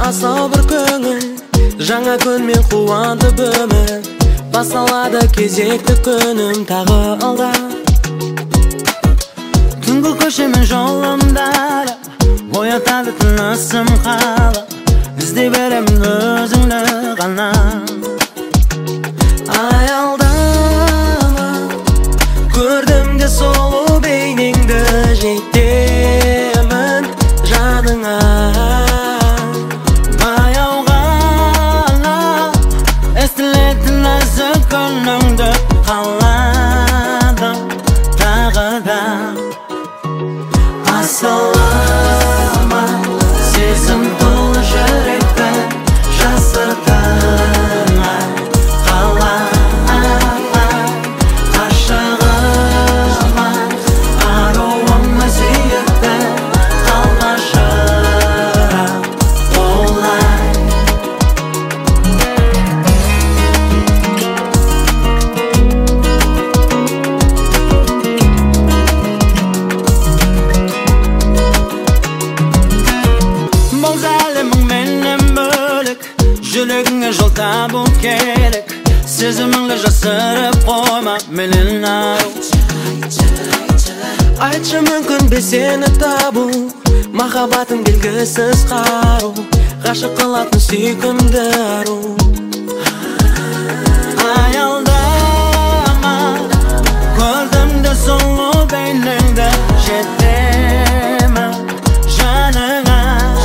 асау бір көңіл, жаңа күнмен қуантып өмір. Басталады кезекті күнім тағы алда. Түнгі көшемен жолымда оятады тынысым қалып, іздей беремін өзіңді ғана. Аялдама, көрдім де сұлу бейнеңді, жетемін жаныңа. Баяу ғана естілетін нәзік үніңді қаладым тағы да. Асылама, сезім толы жүректі жасырдың қалай. Ғашығыма, аруыма сүйікті қалмашы олай. Жүрегіңе жол табу керек, сезіміңді жасырып қойма менен ару. Айтшы мүмкін бе сені табу, махаббатың белгісіз қару, ғашық қылатын сүйкімді ару. Аялдама, көрдім де сұлу бейнеңді, жетемін жаныңа.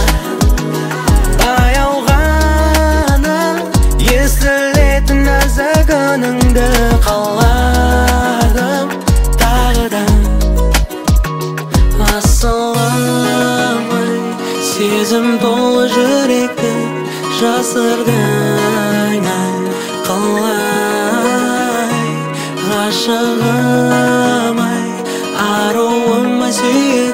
Баяу ғана естілетін нәзік үніңді қаладым тағы да. Асылым-ай, сезім толы жүректі жасырдың қалай. Ғашығым-ай, аруыма сүйікті